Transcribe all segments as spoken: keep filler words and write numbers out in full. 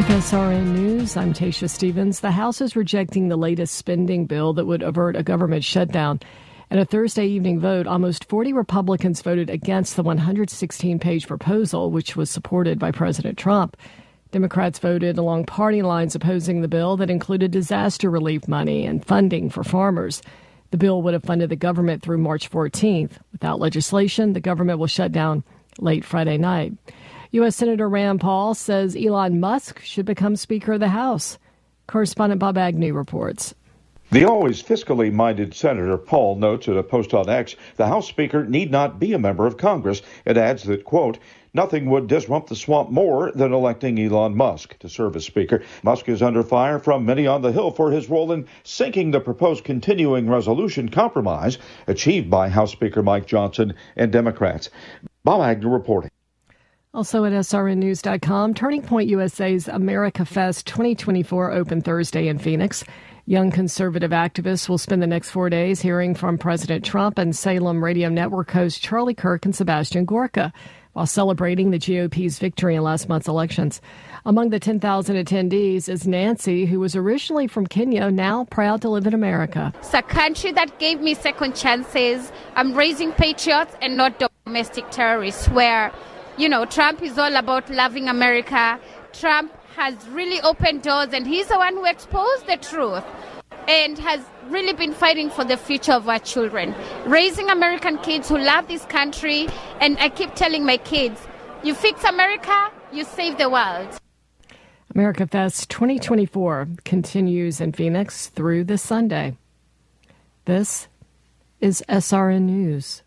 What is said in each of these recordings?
S R N News, I'm Tasha Stevens. The House is rejecting the latest spending bill that would avert a government shutdown. In a Thursday evening vote, almost forty Republicans voted against the one hundred sixteen page proposal, which was supported by President Trump. Democrats voted along party lines opposing the bill that included disaster relief money and funding for farmers. The bill would have funded the government through March fourteenth. Without legislation, the government will shut down late Friday night. U S. Senator Rand Paul says Elon Musk should become Speaker of the House. Correspondent Bob Agnew reports. The always fiscally minded Senator Paul notes in a post on X, the House Speaker need not be a member of Congress. It adds that, quote, nothing would disrupt the swamp more than electing Elon Musk to serve as Speaker. Musk is under fire from many on the Hill for his role in sinking the proposed continuing resolution compromise achieved by House Speaker Mike Johnson and Democrats. Bob Agnew reporting. Also at S R N news dot com, Turning Point U S A's America Fest twenty twenty-four opened Thursday in Phoenix. Young conservative activists will spend the next four days hearing from President Trump and Salem Radio Network hosts Charlie Kirk and Sebastian Gorka while celebrating the G O P's victory in last month's elections. Among the ten thousand attendees is Nancy, who was originally from Kenya, now proud to live in America. It's a country that gave me second chances. I'm raising patriots and not domestic terrorists, where, you know, Trump is all about loving America. Trump has really opened doors, and he's the one who exposed the truth and has really been fighting for the future of our children. Raising American kids who love this country, and I keep telling my kids, you fix America, you save the world. America Fest twenty twenty-four continues in Phoenix through this Sunday. This is S R N News.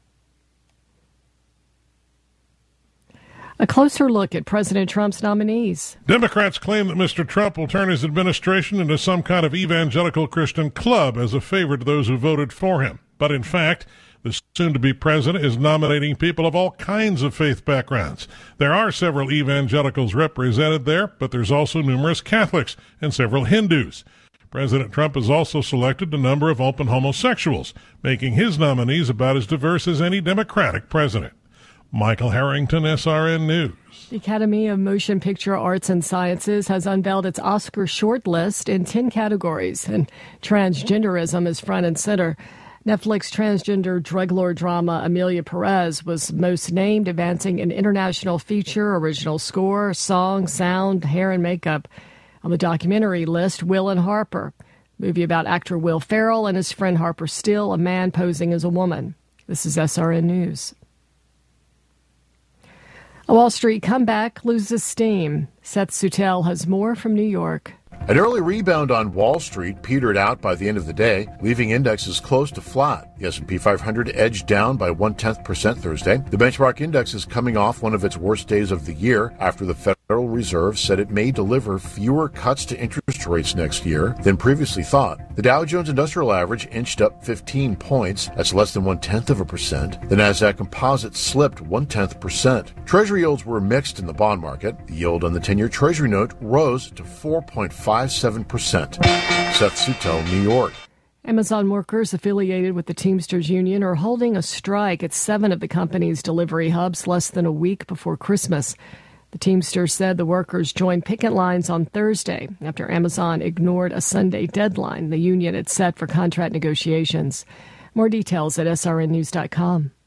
A closer look at President Trump's nominees. Democrats claim that Mister Trump will turn his administration into some kind of evangelical Christian club as a favor to those who voted for him. But in fact, the soon-to-be president is nominating people of all kinds of faith backgrounds. There are several evangelicals represented there, but there's also numerous Catholics and several Hindus. President Trump has also selected a number of open homosexuals, making his nominees about as diverse as any Democratic president. Michael Harrington, S R N News. The Academy of Motion Picture Arts and Sciences has unveiled its Oscar shortlist in ten categories, and transgenderism is front and center. Netflix transgender drug lord drama Amelia Perez was most named, advancing an international feature, original score, song, sound, hair, and makeup. On the documentary list, Will and Harper, movie about actor Will Ferrell and his friend Harper Steele, a man posing as a woman. This is S R N News. A Wall Street comeback loses steam. Seth Sutel has more from New York. An early rebound on Wall Street petered out by the end of the day, leaving indexes close to flat. The S and P five hundred edged down by one-tenth percent Thursday. The benchmark index is coming off one of its worst days of the year after the Federal Reserve said it may deliver fewer cuts to interest rates next year than previously thought. The Dow Jones Industrial Average inched up fifteen points. That's less than one-tenth of a percent. The Nasdaq Composite slipped one-tenth percent. Treasury yields were mixed in the bond market. The yield on the ten-year Treasury note rose to four point five seven percent. Seth Sutel, New York. Amazon workers affiliated with the Teamsters Union are holding a strike at seven of the company's delivery hubs less than a week before Christmas. The Teamsters said the workers joined picket lines on Thursday after Amazon ignored a Sunday deadline the union had set for contract negotiations. More details at S R N news dot com.